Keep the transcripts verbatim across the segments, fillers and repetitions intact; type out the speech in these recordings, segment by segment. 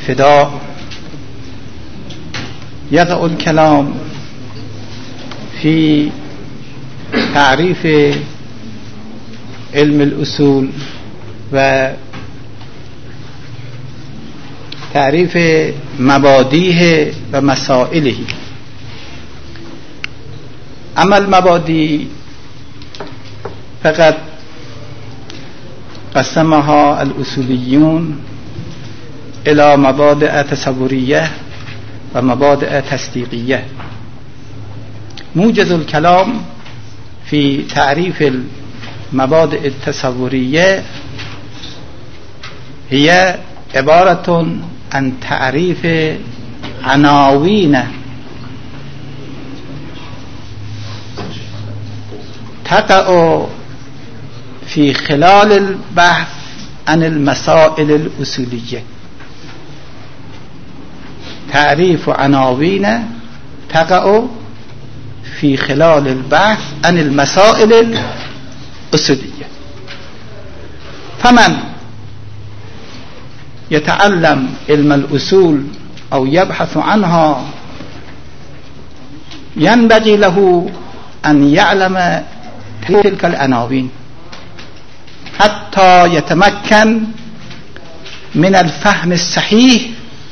الفداء يقع الكلام في تعريف علم الأصول و تعريف مبادئه و مسائله. اما المبادئ فقط قسمها الأصوليون إلى مبادئ تصورية و مبادئ تصديقية. موجز الكلام في تعريف المبادئ التصورية هي عبارة عن تعريف عناوين تقع في خلال البحث عن المسائل الأصولية. تعريف عناوين تقع في خلال البحث عن المسائل الأصولية. فمن يتعلم علم الأصول أو يبحث عنها ينبغي له أن يعلم تلك العناوين حتى يتمكن من الفهم الصحيح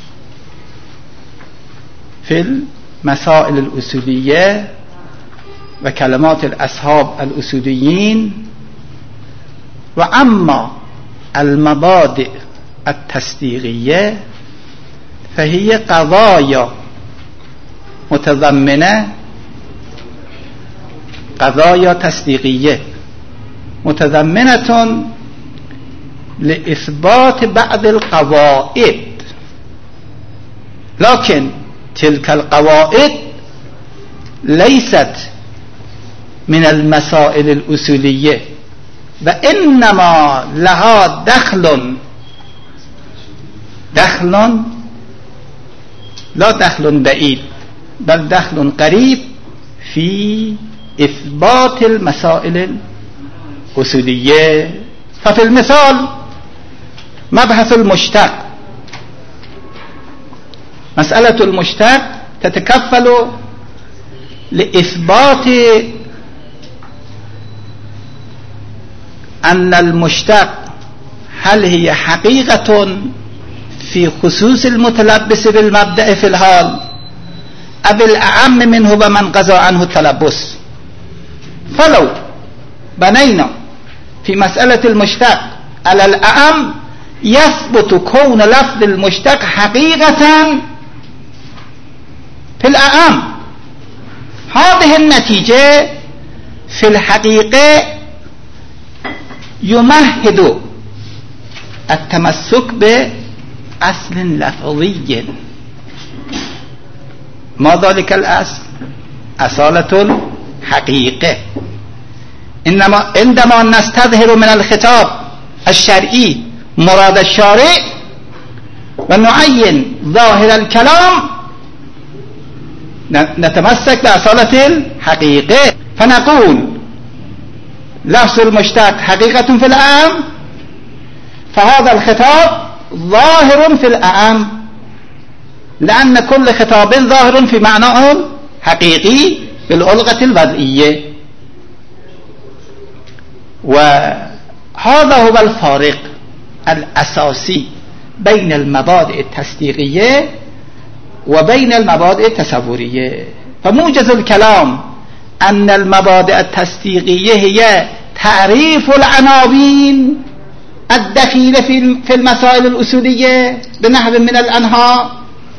في المسائل الأصولية وكلمات الأصحاب الأصوليين. وأما المبادئ التصديقية فهي قضايا متضمنة قضايا تصديقية متضمنة لإثبات بعض القواعد، لكن تلك القواعد ليست من المسائل الأصولية، وإنما لها دخل دخل لا دخل بعيد بل دخل قريب في إثبات المسائل الأصولية. ففي المثال مبحث المشتق، مسألة المشتق تتكفل لإثبات أن المشتق هل هي حقيقة في خصوص المتلبس بالمبدأ في الحال أو الأعم منه ومن قضى عنه التلبس. فلو بنينا في مسألة المشتق على الأعم يثبت كون لفظ المشتق حقيقة في الأعم. هذه النتيجة في الحقيقة يمهد التمسك بأصل لفظي. ما ذلك الأصل؟ أصالة الحقيقة. إنما عندما نستظهر من الخطاب الشرعي مراد الشارع ونعين ظاهر الكلام نتمسك بأصالة الحقيقة، فنقول لفظ المشتق حقيقة في الأعم، فهذا الخطاب ظاهر في الأعم، لأن كل خطاب ظاهر في معناه حقيقي باللغة الوضعية. وهذا هو الفارق الأساسي بين المبادئ التصديقية وبين المبادئ التصورية. فموجز الكلام أن المبادئ التصديقية هي تعريف العناوين الدخيلة في المسائل الأصولية بنحو من الأنحاء.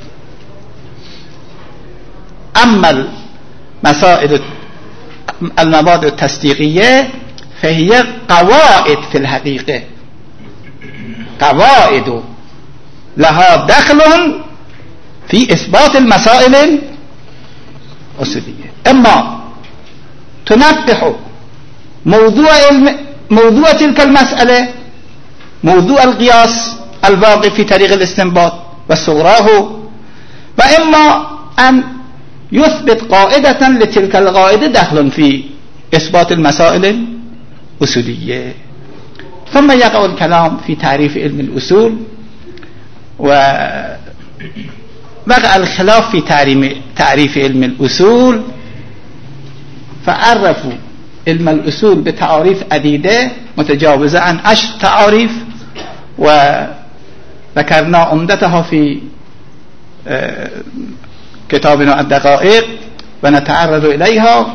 أما المسائل المبادئ التصديقية فهي قواعد في الحقيقة، قواعد لها دخل في إثبات المسائل الأصولية. أما تنبح موضوع موضوع تلك المسألة موضوع القياس الواقع في طريق الاستنباط وصغراه، وإما أن يثبت قاعدة لتلك القاعدة دخل في إثبات المسائل الأصولية. ثم يقع الكلام في تعريف علم الأصول، و وقع الخلاف في تعریف علم الاصول فعرفوا علم الاصول بتعاريف عديدة متجاوزة عن عشر تعاريف وذكرنا عمدتها في كتابنا الدقائق ونتعرض إليها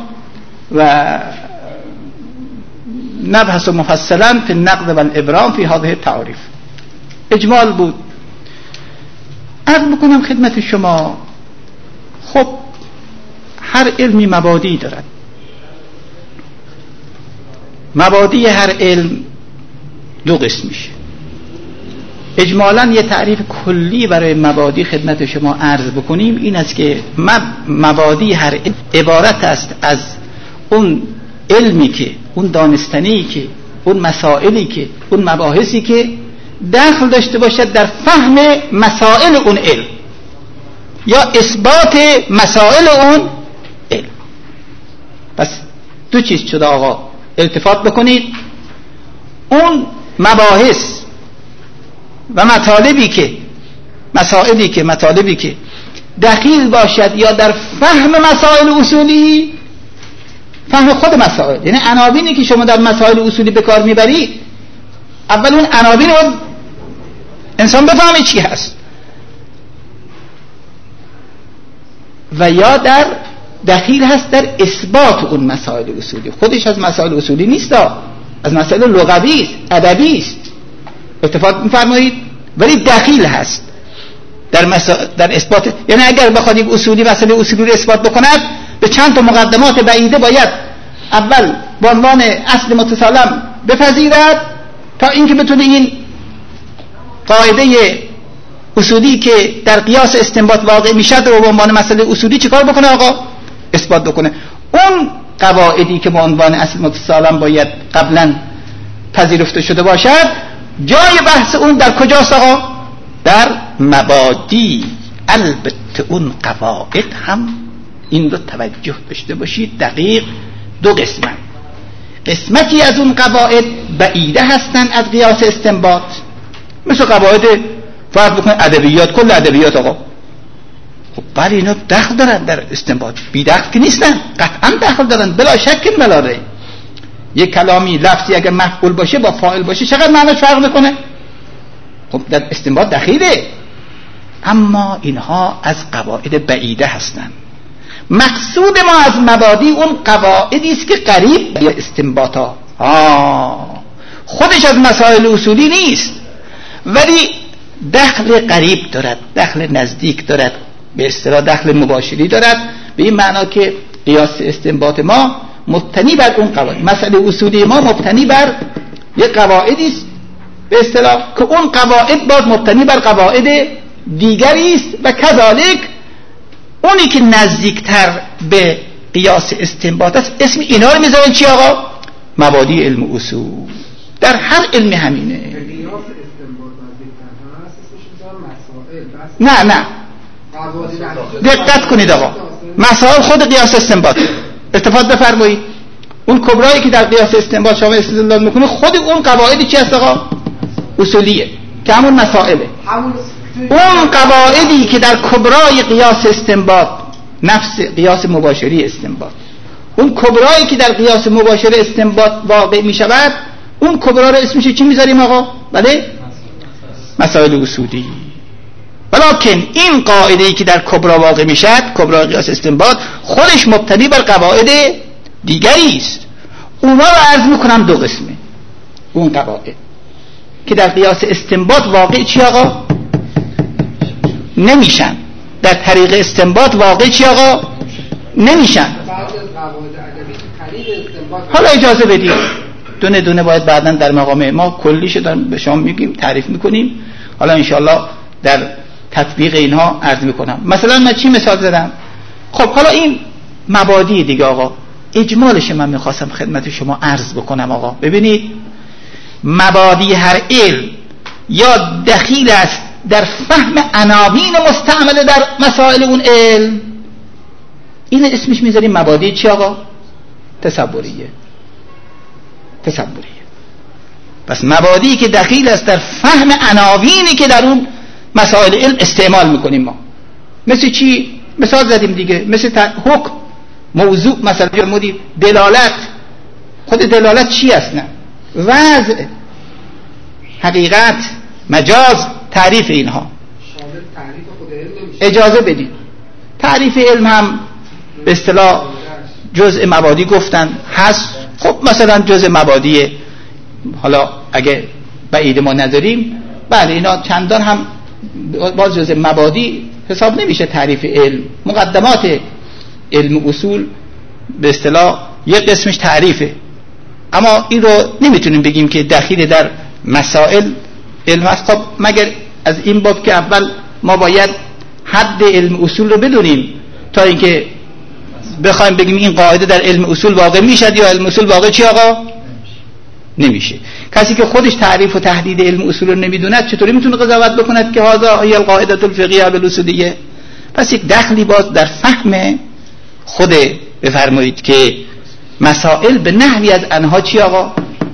ونبحث مفصلا في النقد والإبرام في هذه التعاريف. اجمال بود. عرض بکنم خدمت شما، خب هر علمی مبادی دارد. مبادی هر علم دو قسم میشه. اجمالا یه تعریف کلی برای مبادی خدمت شما عرض بکنیم، این است که مبادی هر علم عبارت است از اون علمی که، اون دانستنی که، اون مسائلی که، اون مباحثی که دخل داشته باشد در فهم مسائل اون علم یا اثبات مسائل اون علم. پس دو چیز شده آقا، التفات بکنید. اون مباحث و مطالبی که مسائلی که مطالبی که دخیل باشد یا در فهم مسائل اصولی، فهم خود مسائل، یعنی عناوینی که شما در مسائل اصولی به کار میبرید، اول اون عناوین رو انسان بفهمه چی هست، و یا در دخیل هست در اثبات اون مسائل اصولی. خودش از مسائل اصولی نیست، از مسائل لغوی است، ادبی است. اتفاق می‌فرمایید؟ ولی دخیل هست در مسائل، در اثبات. یعنی اگر بخواد یک اصولی مسئله اصولی رو اثبات بکند، به چند تا مقدمات بعیده باید اول به عنوان اصل متسلم بپذیرد تا اینکه بتونه این قاعده اصولی که در قیاس استنباط واقع میشد رو به عنوان مسئله اصولی چیکار بکنه آقا؟ اثبات بکنه. اون قواعدی که به عنوان اصل متسلم باید قبلا پذیرفته شده باشد، جای بحث اون در کجاست آقا؟ در مبادی. البته اون قواعد هم، این رو توجه داشته باشید، دقیق دو قسمت. قسمتی از اون قواعد بعیده هستن از قیاس استنباط، مثل قواعد فرض بکنید ادبیات، کل ادبیات آقا. خب بله اینا دخل دارن در استنباط، بی دخل که نیستن، قطعا دخل دارن بلا شک ولا ریب. یک کلامی لفظی اگر مفعول باشه با فاعل باشه چقدر معناش فرق میکنه؟ خب در استنباط دخیله. اما اینها از قواعد بعیده هستند. مقصود ما از مبادی اون قواعدی است که قریب به استنباطا، آه خودش از مسائل اصولی نیست ولی دخل قریب دارد، دخل نزدیک دارد، به اصطلاح دخل مباشری دارد، به این معنا که قیاس استنباط ما مبتنی بر اون قواعد، مسئله اصولی ما مبتنی بر یک قواعدی است به اصطلاح که اون قواعد باز مبتنی بر قواعد دیگری است، و کذالک اونی که نزدیکتر به قیاس استنباط است اسم اینا رو میذارن چی آقا؟ مبادی علم اصول. در هر علم همینه. نه نه دقت کنید آقا، مسائل خود قیاس استنباط. التفات بفرمایید. اون کبرایی که در قیاس استنباط شما استدلال میکنه خود اون قواعدی چی هست آقا؟ اصولیه که همون مسائله. اون قواعدی که در کبرای قیاس استنباط، نفس قیاس مباشری استنباط، اون کبرایی که در قیاس مباشر استنباط واقع میشود، اون کبرا رو اسمش چی میذاریم آقا؟ بله؟ مسائل اصولی. ولکن این قاعده‌ای که در کبرا واقع میشد، کبرا قیاس استنباط، خودش مبتنی بر قواعد دیگری است. اونا رو عرض میکنم دو قسمه. اون قواعد که در قیاس استنباط واقع چی آقا؟ نمیشن. در طریق استنباط واقع چی آقا؟ نمیشن. حالا اجازه بدید دونه دونه باید بعداً در مقام ما کلیش دارم به شما میگیم، تعریف میکنیم. حالا انشاءالله در تطبیق اینها عرض میکنم. مثلا من چی مثال زدم؟ خب حالا این مبادی دیگه آقا، اجمالش من میخواستم خدمت شما عرض بکنم آقا. ببینید مبادی هر علم یا دخیل است در فهم عناوین مستعمله در مسائل اون علم، این اسمش میذاریم مبادی چی آقا؟ تصوریه. تصوریه. پس مبادی که دخیل است در فهم عناوینی که در اون مسائل علم استعمال میکنیم ما. مثل چی؟ مثال زدیم دیگه، مثل حکم، موضوع، مثلا فرمودیم دلالت. خود دلالت چی اصلا؟ وضع، حقیقت، مجاز، تعریف اینها. اجازه بدید تعریف علم هم به اصطلاح جزء مبادی گفتن هست. خب مثلا جزء مبادی، حالا اگه بعید ما نداریم، بله اینا چندان هم باز جزء مبادی حساب نمیشه. تعریف علم، مقدمات علم اصول به اصطلاح یک قسمش تعریفه، اما این رو نمیتونیم بگیم که دخیل در مسائل علم هست. خب مگر از این باب که اول ما باید حد علم اصول رو بدونیم تا اینکه بخوایم بگیم این قاعده در علم اصول واقع میشد یا علم اصول واقع چی آقا نمیشه. کسی که خودش تعریف و تحدید علم اصول رو نمیدوند چطوری میتونه قضاوت بکند که هذا هی القاعده الفقهیه بالاصولیه؟ پس یک دخلی باز در فهم خود بفرمایید که مسائل به نحوی از انها چی آقا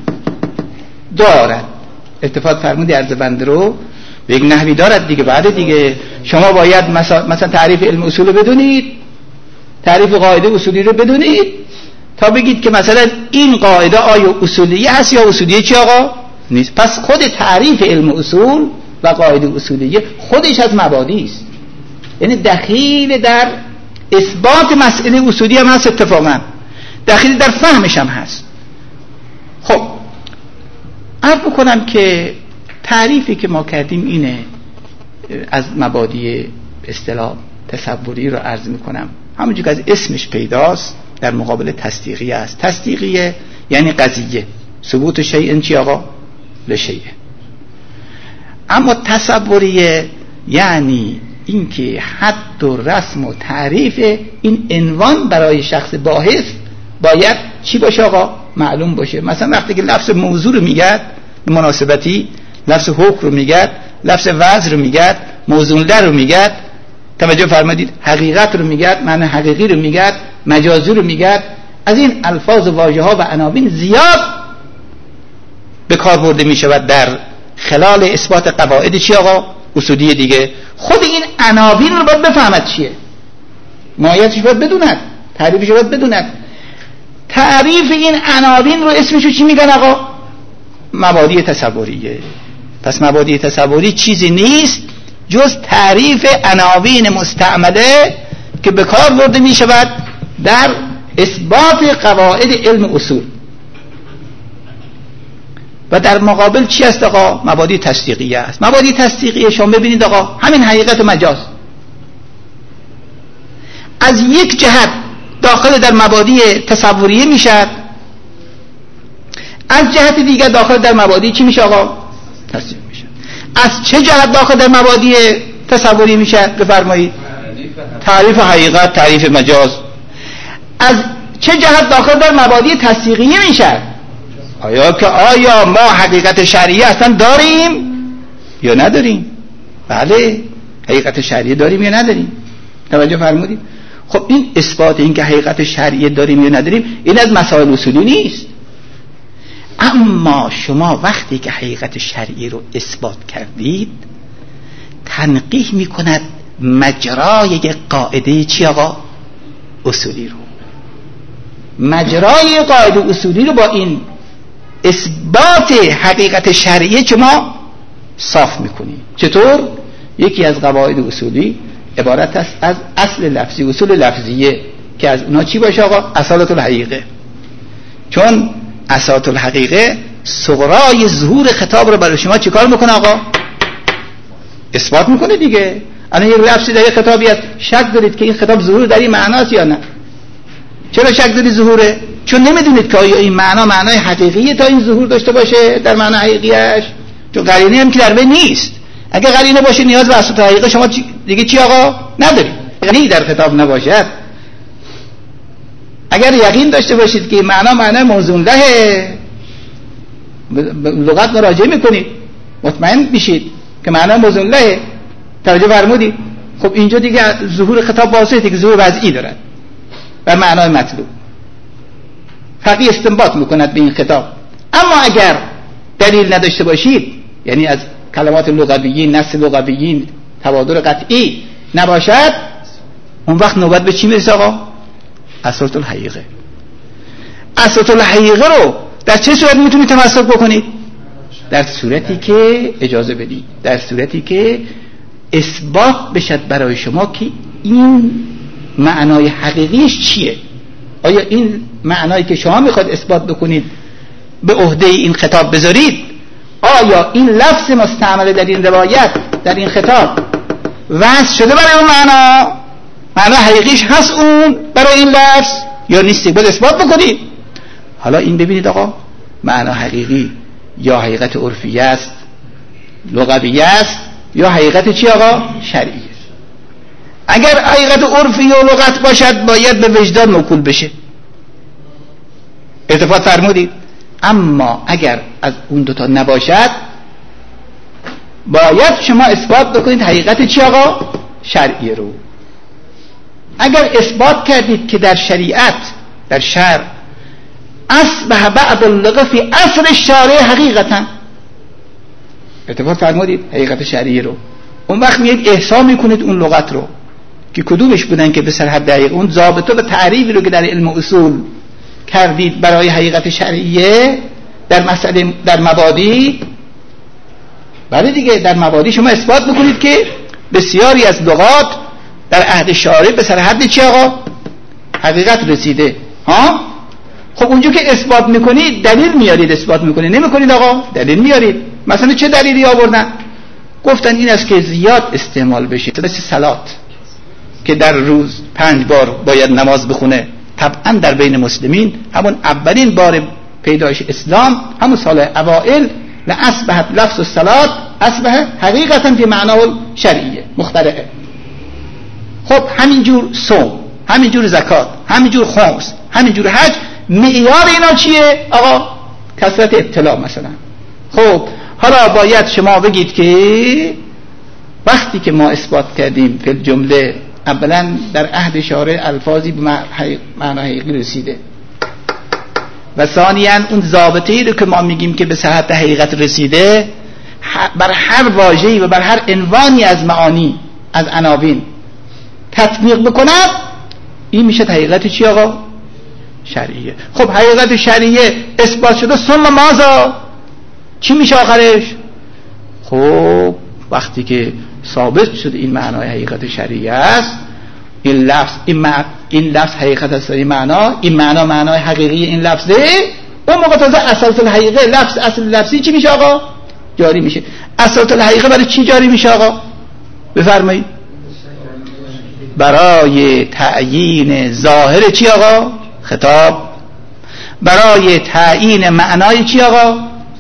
دارد. اتفاق فرمودی عرض بنده رو به یک نحوی دارد دیگه. بعد دیگه شما باید مثلا تعریف علم اصول رو بدونید، تعریف قاعده اصولی رو بدونید تا بگید که مثلا این قاعده آیا اصولیه هست یا اصولیه چی آقا نیست. پس خود تعریف علم اصول و قاعده اصولیه خودش از مبادی است، یعنی دخیل در اثبات مسئله اصولی هم هست، اتفاقا دخیل در فهمش هم هست. خب عرض بکنم که تعریفی که ما کردیم اینه از مبادی اصطلاح تصوری رو عرض میکنم. همونجور که از اسمش پیداست در مقابل تصدیقیه است. تصدیقیه یعنی قضیه، ثبوت شیء چی آقا لشیء. اما تصوریه یعنی اینکه حد و رسم و تعریف این عنوان برای شخص باحث باید چی باشه آقا معلوم باشه. مثلا وقتی که لفظ موضوع رو میگد مناسبتی، لفظ حکم رو میگد، لفظ وضع رو میگد، موضوع در رو میگد، توجه فرمودید، حقیقت رو میگد، معنی حقیقی رو میگد، مجازی رو میگد، از این الفاظ و واژه ها و عناوین زیاد به کار برده میشود در خلال اثبات قواعد چی آقا اصولی دیگه. خود این عناوین رو باید بفهمد چیه، ماهیتش باید بدوند، تعریفش باید بدوند. تعریف این عناوین رو اسمشو چی میگن آقا؟ مبادی تصوریه. پس مبادی تصوری چیزی نیست جز تعریف عناوین مستعمله که به کار برده می شود در اثبات قواعد علم اصول. و در مقابل چی است آقا؟ مبادی تصدیقیه است. مبادی تصدیقیه شما ببینید آقا همین حقیقت مجاز از یک جهت داخل در مبادی تصوریه می شود، از جهت دیگر داخل در مبادی چی میشه آقا؟ تصدیق میشه. از چه جهت داخل در مبادی تصوری میشه؟ بفرمایید. تعریف حقیقت، تعریف مجاز. از چه جهت داخل در مبادی تصدیقیه میشه؟ آیا که آیا ما حقیقت شرعی اصلا داریم یا نداریم؟ بله حقیقت شرعی داریم یا نداریم. توجه فرمودید؟ خب این اثبات این که حقیقت شرعی داریم یا نداریم این از مسائل اصولی نیست. اما شما وقتی که حقیقت شرعی رو اثبات کردید تنقیح میکند مجرای یک قاعده چی آقا؟ اصولی رو. مجرای قاعده اصولی رو با این اثبات حقیقت شرعی شما صاف میکنید. چطور؟ یکی از قواعد اصولی عبارت است از اصل لفظی، اصول لفظیه که از اونا چی باشه آقا؟ اصالت الحقیقه. چون اساس الحقیقه صغرای ظهور خطاب رو برای شما چیکار میکنه آقا؟ اثبات میکنه دیگه. الان یک لفظی در یک خطابی هست، شک دارید که این خطاب ظهور در این معناست یا نه؟ چرا شک دارید ظهوره؟ چون نمیدونید که آیا این معنا معنای حقیقیه تا این ظهور داشته باشه در معنی حقیقیش. چون قرینه هم که در بین نیست. اگه قرینه باشه نیاز به اساس حقیقه شما دیگه چی آقا؟ ندارید. یعنی در خطاب نباشد. اگر یقین داشته باشید که معنا معنای موضوع له، لغت مراجعه میکنید مطمئن بشید که معنا موضوع له. توجه فرمودید؟ خب اینجا دیگه ظهور خطاب واضحه که ظهور وضعی دارد و معنای مطلوب. فقیه استنباط میکند به این خطاب. اما اگر دلیل نداشته باشید، یعنی از کلمات لغویین، نص لغویین، تبادر قطعی نباشد، اون وقت نوبت به چی میرسه آقا؟ اسرة الحقیقه. اسرة الحقیقه رو در چه صورت میتونید تمسک بکنید؟ در صورتی که اجازه بدید، در صورتی که اثبات بشد برای شما که این معنای حقیقیش چیه. آیا این معنایی که شما میخواد اثبات بکنید به عهده این خطاب بذارید، آیا این لفظ مستعمل در این روایت، در این خطاب وضع شده برای اون معنا، معنا حقیقیش هست اون برای این لفظ یا نیستی؟ باید اثبات بکنید. حالا این ببینید آقا، معنا حقیقی یا حقیقت عرفیه است، لغویه است، یا حقیقت چی آقا؟ شرعیه. اگر حقیقت عرفی و لغت باشد باید به وجدان موکول بشه، اتفاق فرمودید. اما اگر از اون دوتا نباشد باید شما اثبات بکنید حقیقت چی آقا؟ شرعیه رو. اگر اثبات کردید که در شریعت، در شرع، اصبح بعض اللغة فی اصل الشارع حقیقتا، اتفاق فرمودید حقیقت شرعیه رو، اون وقت میاد احسان میکنید اون لغت رو که کدومش بودن که به سر حد دقیق اون ضابطه و تعریفی رو که در علم اصول کردید برای حقیقت شرعیه در مسئله، در مبادی. بله دیگه، در مبادی شما اثبات بکنید که بسیاری از لغات در عهد شارع به سر حد چی آقا؟ حقیقت رسیده. ها؟ خب اونجا که اثبات میکنید دلیل میارید، اثبات میکنید، نمیکنید آقا؟ دلیل میارید. مثلا چه دلیلی آوردن؟ گفتن این است که زیاد استعمال بشه، مثل صلات که در روز پنج بار باید نماز بخونه. طبعا در بین مسلمین همون اولین بار پیدایش اسلام، همون سال اوائل، لأصبحت لفظ الصلاة اصبح حقیقتا فی معناه شرعیه مخترعه. خب همینجور صوم، همینجور زکات، همینجور خمس، همینجور حج، معیار اینا چیه آقا؟ کثرت اطلاع مثلا. خب حالا باید شما بگید که وقتی که ما اثبات کردیم فی الجمله اولا در عهد شارع الفاظی به معنی حقیقی رسیده و ثانیاً اون ضابطه‌ای رو که ما میگیم که به صحت حقیقت رسیده بر هر واژه‌ای و بر هر عنوانی از معانی، از عناوین تطبیق بکند، این میشه حقیقت چی آقا؟ شرعیه. خب حقیقت شرعیه اثبات شده، ثم ماذا؟ چی میشه آخرش؟ خب وقتی که ثابت شد این معنای حقیقت شرعیه است، این لفظ این, مع... این لفظ حقیقت است، این معنا، این معنا معنای حقیقی این لفظه، اون موقع تازه اساس الحقیقه، لفظ اصل لفظی چی میشه آقا؟ جاری میشه. اساس الحقیقه برای چی جاری میشه آقا؟ بفرمایید. برای تعیین ظاهر چی آقا؟ خطاب. برای تعیین معنای چی آقا؟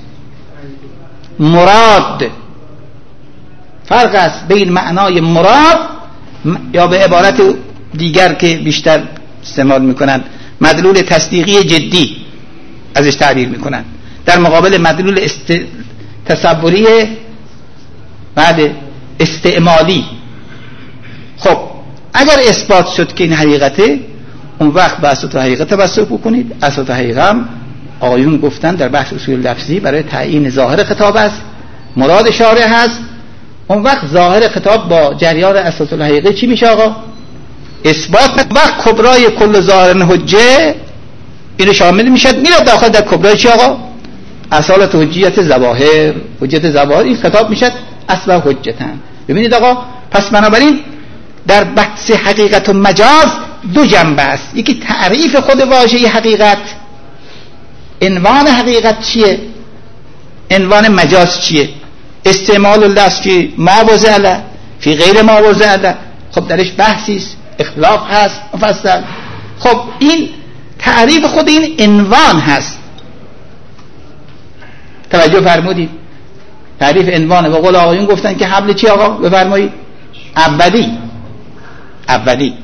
مراد. فرق است بین معنای مراد یا به عبارت دیگر که بیشتر استعمال میکنن مدلول تصدیقی جدی ازش تعبیر میکنن، در مقابل مدلول است... تصوری بعد استعمالی. خب اگر اثبات شد که این حقیقته، اون وقت به اساس حقیقت تمسک بکنید. اساس حقیقت هم آقایون گفتن در بحث اصول لفظی برای تعیین ظاهر خطاب است، مراد شارع هست. اون وقت ظاهر خطاب با جریان اساس الحقیقه چی میشه آقا؟ اثبات. وقت کبرای کل ظاهر حجه اینو شامل میشد، میاد داخل در کبرای چی آقا؟ اصالت حجیت ظواهر، حجیت ظواهر، این خطاب میشد اصل حجتن. ببینید آقا، پس بنابراین در بحث حقیقت و مجاز دو جنبه است. یکی تعریف خود واژه حقیقت، عنوان حقیقت چیه، عنوان مجاز چیه، استعمال اللفظ فی ما وضع له فی غیر ما وضع له. خب درش بحثی است، اختلاف هست مفصل. خب این تعریف خود این عنوان هست. توجه فرمودید؟ تعریف عنوان. و قول آقایون گفتن که حبل چی آقا؟ بفرمایید. اولی. اولی.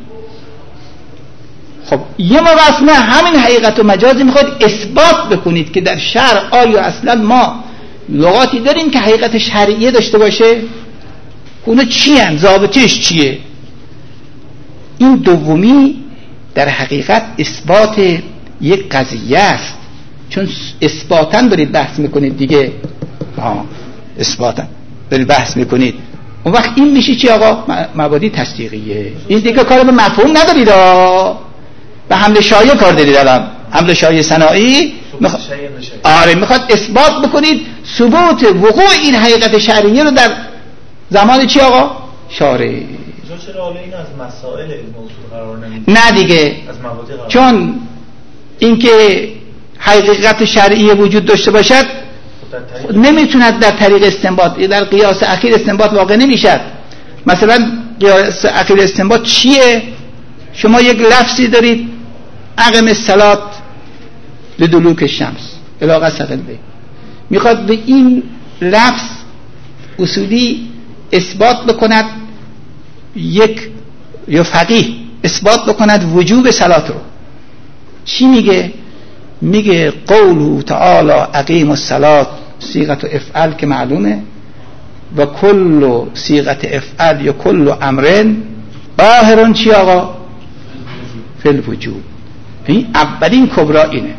خب یه مواسمه همین حقیقت و مجازی میخواید اثبات بکنید که در شرع آیا اصلا ما لغاتی داریم که حقیقت شرعیه داشته باشه؟ اونا چی هن؟ ضابطش چیه؟ این دومی در حقیقت اثبات یک قضیه است، چون اثباتاً برید بحث میکنید دیگه. آه اثباتاً دارید بحث میکنید، اون وقت این میشه چی آقا؟ مبادی تصدیقیه. این دیگه کار به مفهوم ندارید، به حمل شایع کار دارید. الان حمل شایع صناعی مخ... آره میخواد اثبات بکنید ثبوت وقوع این حقیقت شرعیه رو در زمان چی آقا؟ شارع. چرا حالا این از مسائل موضوع قرار نمیدید؟ نه دیگه، چون اینکه حقیقت شرعی وجود داشته باشد نمیتوند در طریق استنباط، در قیاس اخیر استنباط واقع نمیشد. مثلا قیاس اخیر استنباط چیه؟ شما یک لفظی دارید اقم الصلاة لدلوک الشمس الی غسق البیت، میخواد به این لفظ اصولی اثبات بکند، یک یا فقیه اثبات بکند وجوب صلات رو. چی میگه؟ میگه قوله تعالی اقیم الصلاة صیغه افعل که معلومه، و کل صیغه افعل یا کل امرن ظاهر چی آقا؟ فی الوجوب. این اولین کبرا اینه،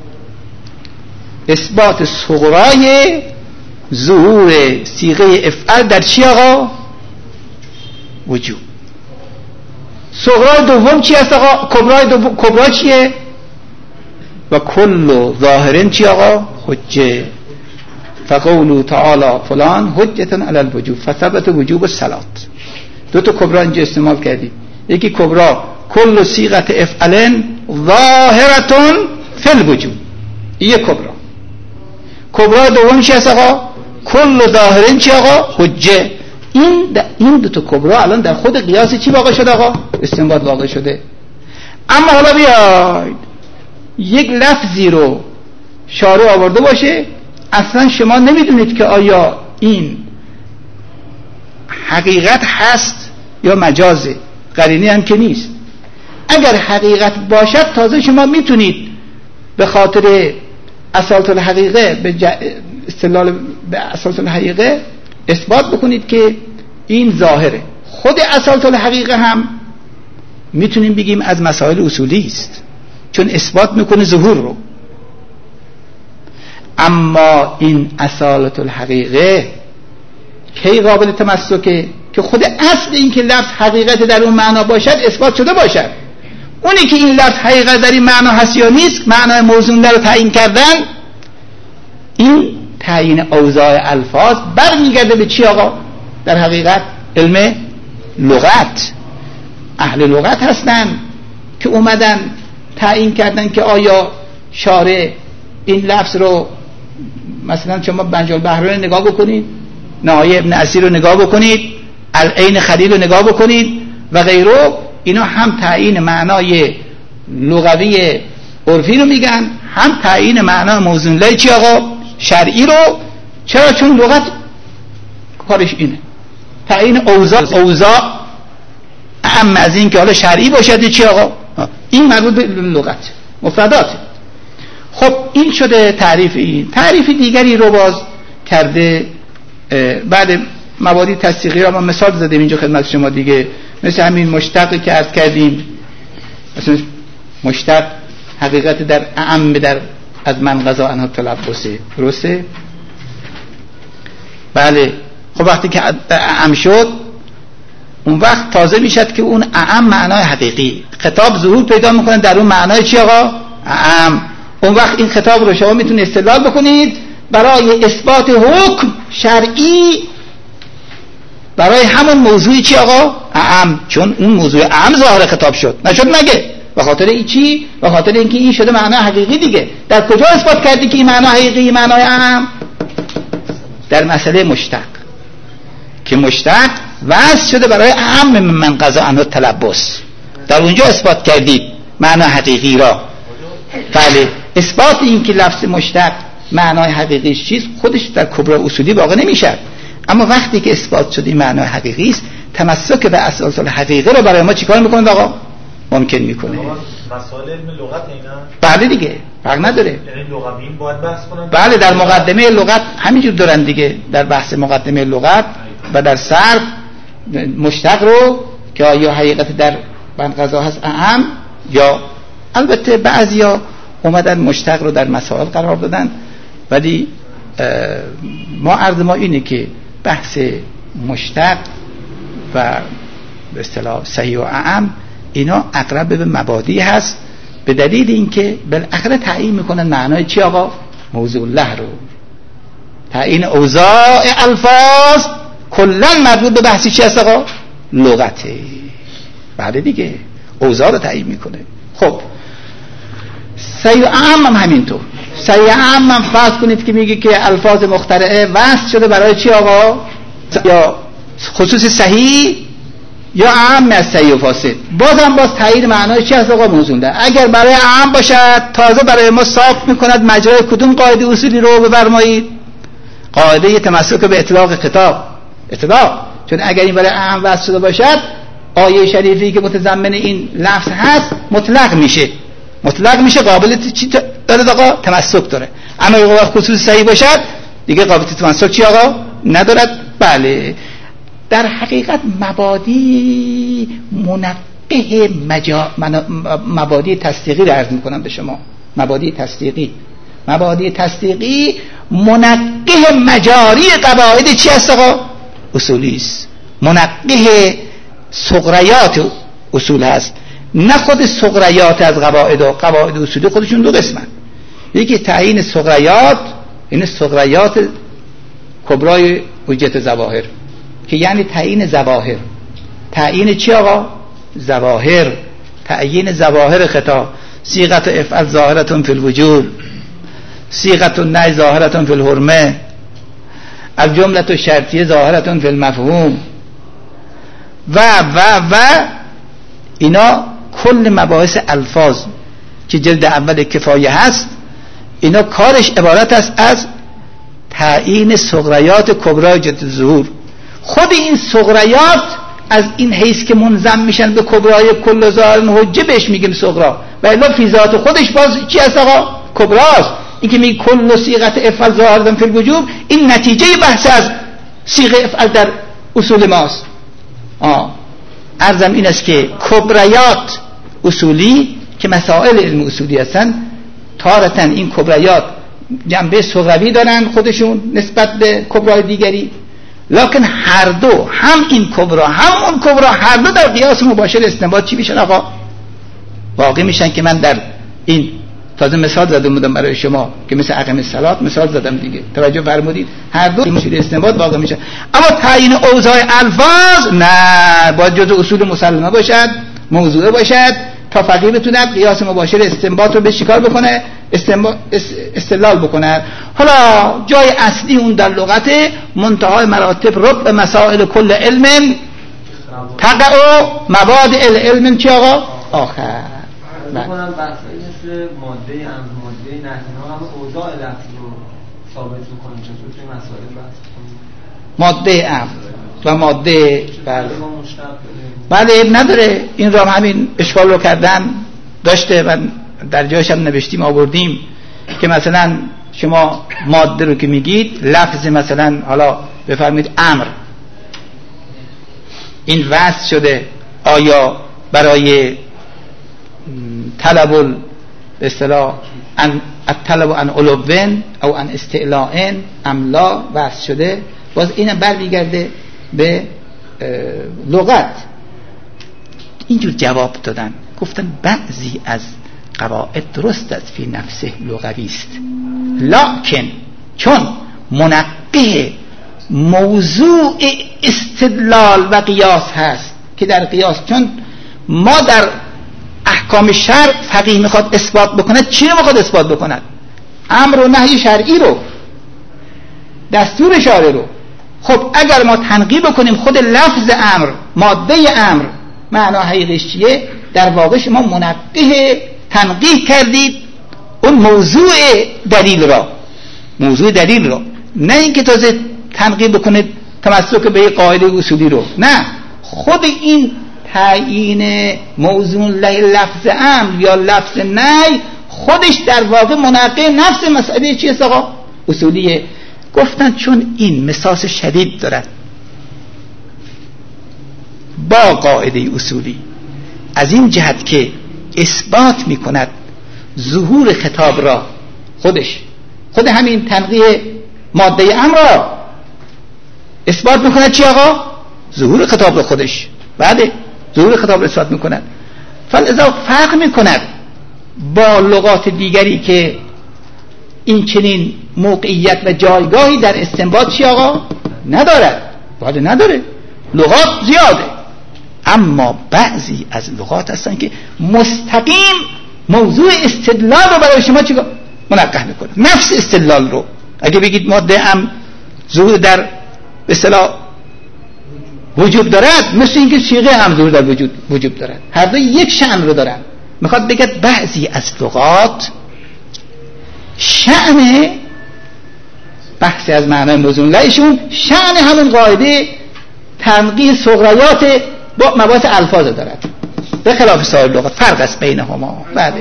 اثبات صغرای ظهور صیغه افعل در چی آقا؟ وجوب. صغرای دوم چی است آقا؟ کبرای دوم کبرا چیه؟ و کل ظاهرین چی آقا؟ حجه. فقوله تعالی فلان حجتن علی الوجوب فثبت وجوب الصلاة. دو تا کبرا اینجا استعمال کردی. یکی کبرا کل صیغه افعل ظاهرتون فی الوجوب، این کبرا. کبرا دوم چی است آقا؟ کل ظاهرین چی آقا؟ حجه. این این دو تا کبرا الان در خود قیاس چی واقع شده آقا؟ استنباط واقع شده. اما حالا بیاید یک لفظی رو شارع آورده باشه، اصلا شما نمیدونید که آیا این حقیقت هست یا مجازه، قرینه هم که نیست. اگر حقیقت باشد تازه شما میتونید به خاطر اصالت الحقیقه به ج... استدلال به اصالت الحقیقه اثبات بکنید که این ظاهره. خود اصالت الحقیقه هم میتونیم بگیم از مسائل اصولی است، چون اثبات میکنه ظهور رو. اما این اصالت الحقیقه کی قابل تمسکه؟ که خود اصل این که لفظ حقیقت در اون معنا باشد اثبات شده باشد. اونی که این لفظ حقیقت در این معنا هست یا نیست، معنای موزون رو تعیین کردن، این تعیین اوضاع الفاظ برمیگرده به چی آقا؟ در حقیقت علم لغت. اهل لغت هستن که اومدن تعیین کردن که آیا شارع این لفظ رو، مثلا شما بنج البحرین رو نگاه بکنید، نهایه ابن اسیر رو نگاه بکنید، العین خلیل رو نگاه بکنید و غیره، اینا هم تعیین معنای لغوی عرفی رو میگن، هم تعیین معنای موزون لای چی آقا؟ شرعی رو. چرا؟ چون لغت کارش اینه، تعیین اوضاع اوضاع اهم از این که حالا شرعی باشد چی آقا؟ این مربوط به لغت مفردات. خب این شده تعریف. این تعریف دیگری رو باز کرده بعد مبادی تصدیقی رو ما مثال زدیم اینجا خدمت شما دیگه، مثل همین مشتقی که عرض کردیم. مثلا مشتق حقیقت در اعم در از من قضا انها تلبسه، درسته؟ بله. خب وقتی که اعم شد اون وقت تازه میشد که اون اعم معنای حقیقی، خطاب ظهور پیدا میکنه در اون معنای چی آقا؟ اعم. اون وقت این خطاب رو شما میتونید استدلال بکنید برای اثبات حکم شرعی برای همون موضوعی چی آقا؟ اعم. چون اون موضوع اعم ظاهر خطاب شد، نشد مگه؟ به خاطر این چی؟ به خاطر اینکه این شده معنای حقیقی دیگه. در کجا اثبات کردی که این معنای حقیقی معنای اعم؟ در مسئله مشتق که مشتق واسه شده برای اعم من قضا انه تلبس، در اونجا اثبات کردید معنای حقیقی را. بله. اثبات این که لفظ مشتق معنای حقیقیش چیست خودش در کبرا اصولی واقع نمیشه، اما وقتی که اثبات شد این معنای حقیقی است، تمسک به اصل حقیقی رو برای ما چیکار میکنه آقا؟ ممکن میکنه. مسائل علم لغت اینا؟ بله دیگه، فرق نداره. یعنی لغویین باید بحث کنن؟ بله، در مقدمه لغت همینجور دارن دیگه، در بحث مقدمه لغت و در صرف مشتق رو که آیا حقیقت در بند قضا هست اهم، یا البته بعضیا اومدن مشتق رو در مسائل قرار دادن، ولی ما عرض ما اینه که بحث مشتق و به اصطلاح صحیح و اعم اینا اقرب به مبادی هست، به دلیل اینکه بالاخره تعیین میکنن معنای چی آقا؟ موضوع الله رو. تعیین اوضاع الفاظ کلا مربوط به بحثی چی هست آقا؟ لغته. بعد دیگه اوضاع رو تعیین میکنه. خب صحیح و اعم هم همینطور. صحیح اعم هم فرض کنید که میگه که الفاظ مخترعه وصف شده برای چی آقا؟ یا خصوص صحیح یا اعم از صحیح و فاسد. بازم باز تعیین معنای چی هست آقا؟ موزونده. اگر برای اعم باشد تازه برای ما صاف میکند مجرای کدوم قاعده اصولی رو بفرمایید؟ قاعده تمسک به اطلاق خطاب. اطلاق، چون اگر این برای اعم وصف شده باشد آیه شریفی که متضمن این لفظ هست مطلق میشه، مطلق میشه، قابلیت چی داره آقا؟ تمسک داره. اما اگر خصوص صحیح باشد دیگه قابلیت تمسک چی آقا؟ ندارد. بله در حقیقت مبادی منقه مجا... مبادی تصدیقی رو عرض میکنم به شما. مبادی تصدیقی مبادی تصدیقی منقه مجاری قواعد چی هست آقا؟ اصولی است. منقه سغریات اصول هست، نه خود سغریات از قواعد. و قواعد اصولی خودشون دو قسمن. یکی تعیین سغریات، این سغریات کبرای حجت ظواهر که یعنی تعیین ظواهر. تعیین چی آقا؟ ظواهر. تعیین ظواهر خطاب. صیغه افعل ظاهره فی الوجوب، صیغه النهی ظاهره فی الحرمه، الجمله الشرطیه ظاهره فی المفهوم و و و اینا کل مباحث الفاظ که جلد اول کفایه هست، اینا کارش عبارت است از تعیین صغریات کبرای جهت ظهور. خود این صغریات از این حیث که منضم میشن به کبرای کل ظاهر حجه بهش میگیم صغرا، و الا فی ذات خودش باز چی هست آقا؟ کبراست. این که میگه کل صیغه افعل ظاهر فی الوجوب، این نتیجه بحث از صیغه افعل در اصول ماست. آه عرضم این است که کبریات اصولی که مسائل علم اصولی هستن، تارتاً این کبریات جنبه صغروی دارن خودشون نسبت به کبرای دیگری، لکن هر دو، هم این کبرا هم اون کبرا، هر دو در قیاس مباشر استنباط چی میشن آقا؟ واقع میشن. که من در این تازه مثال زدم بودم برای شما که مثل اقیم الصلات مثال زدم دیگه، توجه فرمودید؟ هر دو مشیر استنباط واقع میشن. اما تعیین اوضاع الفاظ نه، باید جزء اصول مسلمه باشد، موضوعه باشد تا فقیه بتونه قیاس مباشر استنباط رو به چیکار بکنه؟ استنباط استدلال بکنه. حالا جای اصلی اون در لغت منتهای مراتب ربع مسائل کل علم تقع مواد العلم چی آقا؟ آخر بکنم بحثایی مثل ماده ام ماده نهینا هم اوضاع لفظ رو ثابت میکنه. چطور توی مسائل بحث کنیم؟ ماده ام و ماده بله بله نداره. این را همین اشکال رو کردن داشته و در جایش هم نوشتیم آوردیم که مثلا شما ماده رو که میگید لفظ مثلا حالا بفرمید امر، این وصف شده، آیا برای طلب به اصطلاح ان الطلب عن علوین او عن استعلاء ام لا وصف شده؟ باز اینم برمیگرده به لغت. اینجور جواب دادن، گفتن بعضی از قواعد درست است فی نفسه لغوی است، لکن چون منقه موضوع استدلال و قیاس هست که در قیاس، چون ما در احکام شرع فقیه میخواد اثبات بکنه، چی رو میخواد اثبات بکنه؟ امر و نهی شرعی رو، دستور شارع رو. خب اگر ما تنقیح بکنیم خود لفظ امر، ماده امر معنا حقیقیش چیه، در واقع شما منقه تنقیح کردید اون موضوع دلیل را، موضوع دلیل را، نه اینکه تازه تنقیح بکنید تمسک به قاعده اصولی رو. نه، خود این تعیین موضوع لفظ امر یا لفظ نهی خودش در واقع منقه نفس مسئله چیه آقا؟ اصولیه. گفتن چون این مساس شدید دارد با قاعده اصولی، از این جهت که اثبات میکند ظهور خطاب را، خودش خود همین تنقیح ماده امر را اثبات میکند چی آقا؟ ظهور خطاب رو خودش. بعد ظهور خطاب رو اثبات میکند. فلذا فرق میکند با لغات دیگری که این چنین موقعیت و جایگاهی در استنباط چی آقا؟ ندارد. بعد نداره. لغات زیاده، اما بعضی از لغات هستن که مستقیم موضوع استدلال رو برای شما چی منقح میکنه. نفس استدلال رو اگه بگید ماده ام ظهور در به اصطلاح وجود دارد، مثل اینکه صیغه هم ظهور در وجود وجود دارد، هر دو یک شأن رو دارن. میخواد بگید بعضی از لغات شأن بحث از معنای موزون لهشون شأن همون قاعده تنقیح صغریات با مباحث الفاظ دارد، به خلاف سایر لغات فرق است بینهما. بله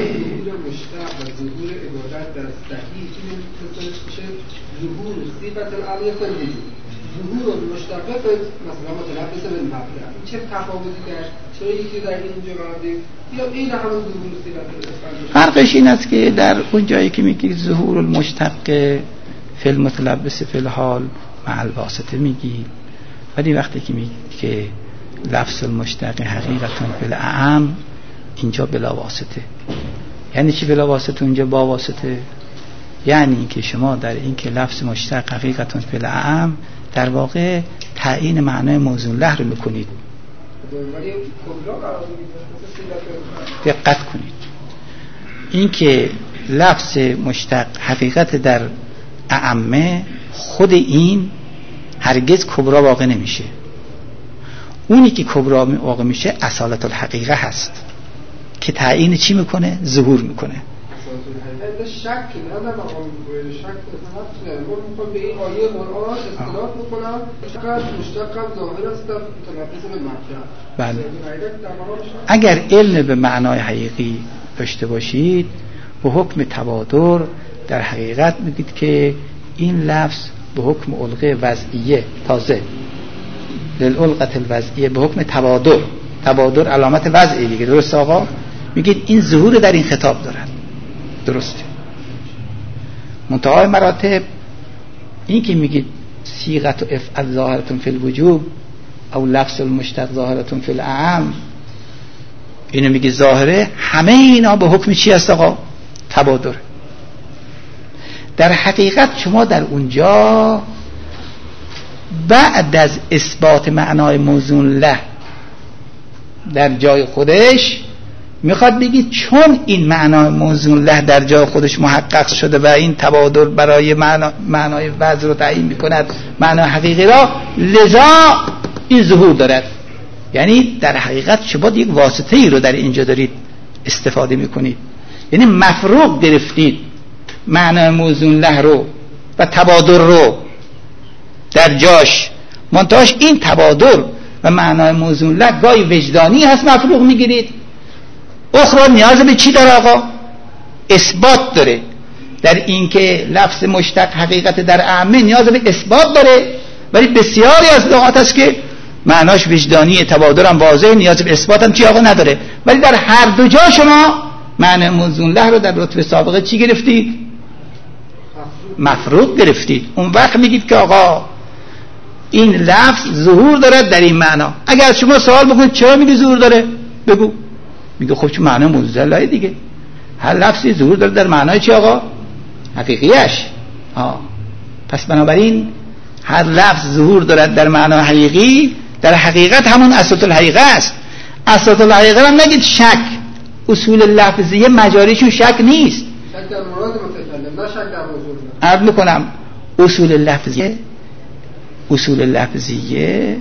ظهور صفت العلی فی الوجود، ظهور مشتقه مثلا متلبس بالمبدا، چه تفاوتی داشت؟ چرا یکی در اینجا قرار یا این همون ظهور صفت؟ فرقش این است که در اون جایی که میگی ظهور المشتق فی المتلبس فی الحال مع الواسطه میگی، ولی وقتی که میگی که لفظ المشتق حقیقتون فی الاعم، اینجا بلا واسطه. یعنی چی بلا واسطه؟ اونجا با واسطه. یعنی که شما در این که لفظ مشتق حقیقتون فی الاعم در واقع تعیین معنای موزون له رو میکنید. دقت کنید، این که لفظ مشتق حقیقت در اعمه، خود این هرگز کبرا واقع نمیشه. اونی که کبرا واقع میشه اصالت الحقیقه هست که تعیین چی میکنه؟ ظهور میکنه. شک نه نه مقام شک نه من به این آیه قرآن استناد میکنم فقط مشتق ظاهر است متلبس به معنی. بله. اگر علم به معنای حقیقی داشته باشید، به حکم تبادر در حقیقت میگید که این لفظ به حکم علقه وضعیه تازه للعلقه الوضعیه به حکم تبادر، تبادر علامت وضعی دیگه، درست آقا؟ میگید این ظهور در این خطاب دارد. درسته. منتهای مراتب این که میگید صیغت و افعل ظاهرتون فی الوجوب او لفظ المشتق ظاهرتون فی الاعم، اینو میگه ظاهره، همه اینا به حکم چی هست آقا؟ تبادر. در حقیقت شما در اونجا بعد از اثبات معنای موزون له در جای خودش میخواد بگید چون این معنای موزون له در جای خودش محقق شده و این تبادر برای معنا معنای وضع رو تعیین میکند، معنای حقیقی را، لذا این ظهور دارد. یعنی در حقیقت شما یک واسطه ای رو در اینجا دارید استفاده میکنید، یعنی مفروغ گرفتید معنای موزون له رو و تبادر رو در جاش. منتهاش این تبادر و معنای موزون له گاهی وجدانی هست مفروغ میگیرید، اخرى نیاز به چی داره آقا؟ اثبات داره. در این که لفظ مشتق حقیقت در اعمه نیاز به اثبات داره، ولی بسیاری از لغات هست که معناش وجدانی، تبادر هم واضح، نیاز به اثبات هم چی آقا نداره. ولی در هر دو جا شما معنی موزون له رو در رتبه سابقه چی گرفتید؟ مفروض گرفتید. اون وقت میگید که آقا این لفظ ظهور دارد در این معنا. اگر شما سوال بکنید چرا میگی ظهور داره، بگو. میگه خب چون معنی موزون له دیگه، هر لفظی ظهور داره در معنای چی آقا؟ حقیقیش. آه. پس بنابراین هر لفظ ظهور دارد در معنای حقیقی، در حقیقت همون اساس الحقیقه است. اساس الحقیقه هم نگید شک، اصول لفظیه مجاریشون شک نیست. شک در مراد متکلم، نه شک در موضوع. عرض میکنم اصول لفظیه اصول لفظیه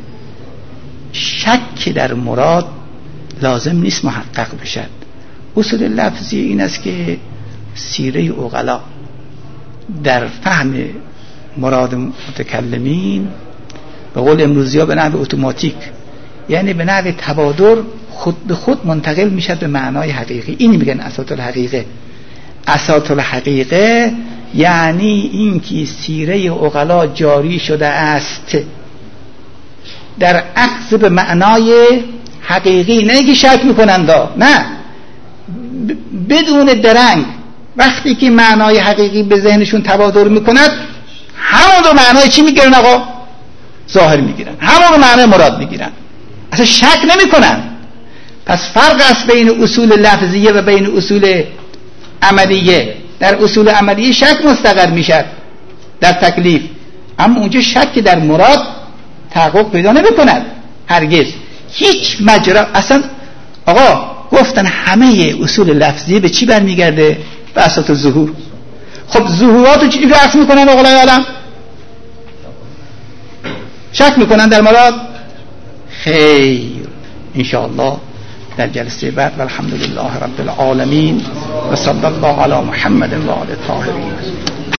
شک در مراد لازم نیست محقق بشد. اصول لفظی این است که سیره عقلا در فهم مراد متکلمین به قول امروزی ها به نحو اتوماتیک، یعنی به نحو تبادر خود به خود منتقل میشد به معنای حقیقی. این میگن اساس الحقیقه. اساس الحقیقه یعنی این که سیره عقلا جاری شده است در اخذ به معنای حقیقی، نه که شک میکنند، نه، بدون درنگ وقتی که معنای حقیقی به ذهنشون تبادر میکند همون رو معنای چی میگیرن آقا؟ ظاهر میگیرن، همون معنی مراد میگیرن، اصلا شک نمیکنن. پس فرق است بین اصول لفظیه و بین اصول عملیه. در اصول عملیه شک مستقر میشد در تکلیف، اما اونجا شک در مراد تحقق پیدا نمیکند هرگز. هیچ مجرا اصلا. آقا گفتن همه اصول لفظیه به چی برمیگرده؟ به اساس ظهور. خب ظهورات رو چی بحث میکنن اقلای عالم؟ شک میکنن در مراد؟ خیر، انشاءالله در جلسه بعد. والحمدلله رب العالمین و صلی الله علی محمد و آله الطاهرین.